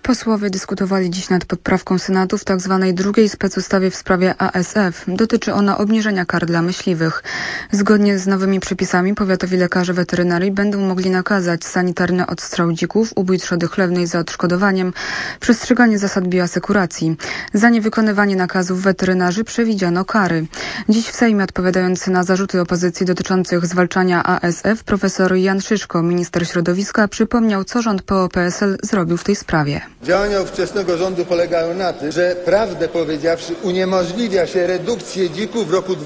Posłowie dyskutowali dziś nad poprawką Senatu w tzw. drugiej specustawie w sprawie ASF. Dotyczy ona obniżenia kar dla myśliwych. Zgodnie z nowymi przepisami powiatowi lekarze weterynarii będą mogli nakazać sanitarny odstrzał dzików, ubój trzody chlewnej za odszkodowaniem, przestrzeganie zasad bioasekuracji. Za niewykonywanie nakazów weterynarzy przewidziano kary. Dziś w Sejmie, odpowiadając na zarzuty opozycji dotyczących zwalczania ASF, profesor Jan Szyszko, minister środowiska, przypomniał, co rząd PO-PSL zrobił w tej sprawie. Działania ówczesnego rządu polegają na tym, że prawdę powiedziawszy uniemożliwia się redukcję dzików w roku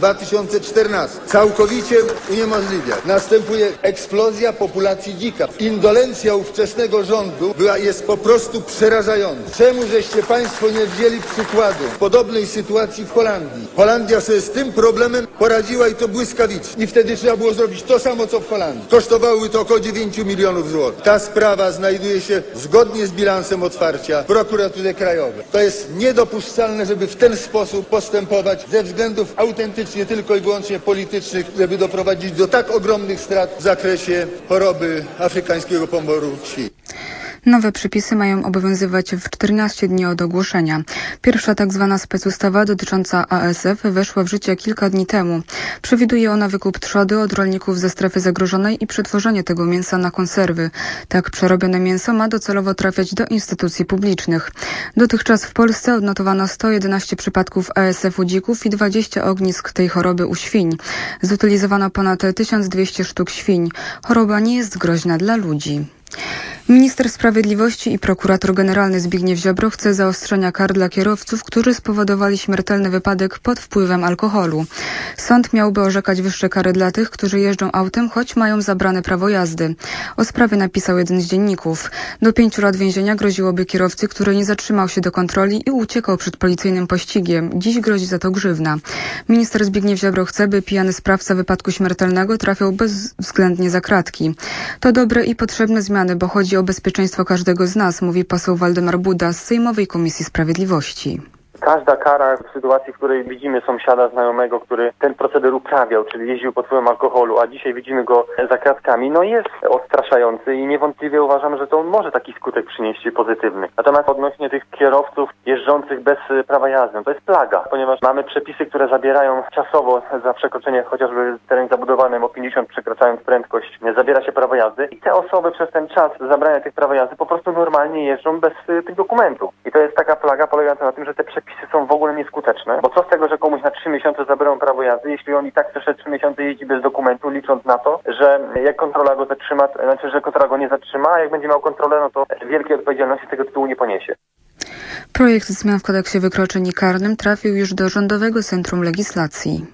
2014. Całkowicie uniemożliwia. Następuje eksplozja populacji dzika. Indolencja ówczesnego rządu jest po prostu przerażająca. Czemu żeście państwo nie wzięli przykładu podobnej sytuacji w Holandii? Holandia sobie z tym problemem poradziła i to błyskawicznie. I wtedy trzeba było zrobić to samo, co w Holandii. Kosztowałoby to około 9 milionów złotych. Ta sprawa znajduje się zgodnie z bilansem otwarcia w prokuraturze krajowej. To jest niedopuszczalne, żeby w ten sposób postępować ze względów autentycznie tylko i wyłącznie politycznych, żeby doprowadzić do tak ogromnych strat w zakresie choroby afrykańskiego pomoru świń. Nowe przepisy mają obowiązywać w 14 dni od ogłoszenia. Pierwsza tzw. specustawa dotycząca ASF weszła w życie kilka dni temu. Przewiduje ona wykup trzody od rolników ze strefy zagrożonej i przetworzenie tego mięsa na konserwy. Tak przerobione mięso ma docelowo trafiać do instytucji publicznych. Dotychczas w Polsce odnotowano 111 przypadków ASF u dzików i 20 ognisk tej choroby u świń. Zutylizowano ponad 1200 sztuk świń. Choroba nie jest groźna dla ludzi. Minister Sprawiedliwości i prokurator generalny Zbigniew Ziobro chce zaostrzenia kar dla kierowców, którzy spowodowali śmiertelny wypadek pod wpływem alkoholu. Sąd miałby orzekać wyższe kary dla tych, którzy jeżdżą autem, choć mają zabrane prawo jazdy. O sprawie napisał jeden z dzienników. Do 5 lat więzienia groziłoby kierowcy, który nie zatrzymał się do kontroli i uciekał przed policyjnym pościgiem. Dziś grozi za to grzywna. Minister Zbigniew Ziobro chce, by pijany sprawca wypadku śmiertelnego trafiał bezwzględnie za kratki. To dobre i potrzebne zmiany, bo chodzi o bezpieczeństwo każdego z nas, mówi poseł Waldemar Buda z Sejmowej Komisji Sprawiedliwości. Każda kara w sytuacji, w której widzimy sąsiada znajomego, który ten proceder uprawiał, czyli jeździł pod wpływem alkoholu, a dzisiaj widzimy go za kratkami, jest odstraszający i niewątpliwie uważam, że to może taki skutek przynieść pozytywny. Natomiast odnośnie tych kierowców jeżdżących bez prawa jazdy, to jest plaga, ponieważ mamy przepisy, które zabierają czasowo za przekroczenie chociażby w terenie zabudowanym o 50 przekraczając prędkość, zabiera się prawo jazdy i te osoby przez ten czas zabrania tych prawa jazdy po prostu normalnie jeżdżą bez tych dokumentów. I to jest taka plaga polegająca na tym, że te przepisy są w ogóle nieskuteczne, bo co z tego, że komuś na 3 miesiące zabiorą prawo jazdy, jeśli on i tak przez 3 miesiące jeździ bez dokumentu, licząc na to, że jak kontrola go zatrzyma, że kontrola go nie zatrzyma, a jak będzie miał kontrolę, to wielkiej odpowiedzialności z tego tytułu nie poniesie. Projekt zmian w kodeksie wykroczeń i karnym trafił już do Rządowego Centrum Legislacji.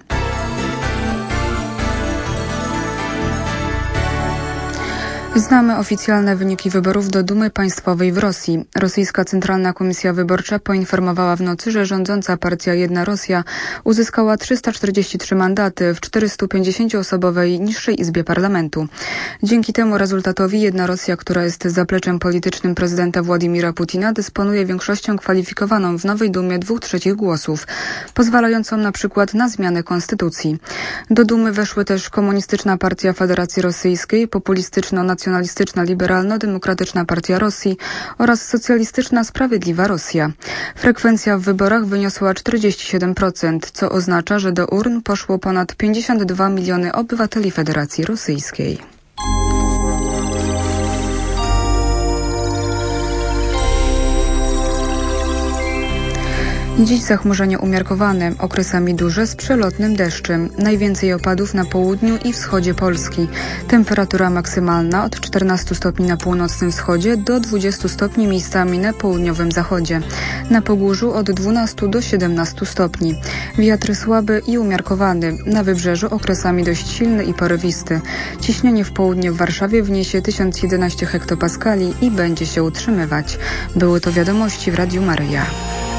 Znamy oficjalne wyniki wyborów do Dumy Państwowej w Rosji. Rosyjska Centralna Komisja Wyborcza poinformowała w nocy, że rządząca partia Jedna Rosja uzyskała 343 mandaty w 450-osobowej niższej izbie parlamentu. Dzięki temu rezultatowi Jedna Rosja, która jest zapleczem politycznym prezydenta Władimira Putina, dysponuje większością kwalifikowaną w nowej Dumie 2/3 głosów, pozwalającą na przykład na zmianę konstytucji. Do Dumy weszły też Komunistyczna Partia Federacji Rosyjskiej, populistyczno-nacjonalistyczna Liberalno-Demokratyczna Partia Rosji oraz Socjalistyczna Sprawiedliwa Rosja. Frekwencja w wyborach wyniosła 47%, co oznacza, że do urn poszło ponad 52 miliony obywateli Federacji Rosyjskiej. Dziś zachmurzenie umiarkowane, okresami duże z przelotnym deszczem. Najwięcej opadów na południu i wschodzie Polski. Temperatura maksymalna od 14 stopni na północnym wschodzie do 20 stopni miejscami na południowym zachodzie. Na Pogórzu od 12 do 17 stopni. Wiatr słaby i umiarkowany. Na wybrzeżu okresami dość silny i porywisty. Ciśnienie w południe w Warszawie wniesie 1011 hektopaskali i będzie się utrzymywać. Były to wiadomości w Radiu Maryja.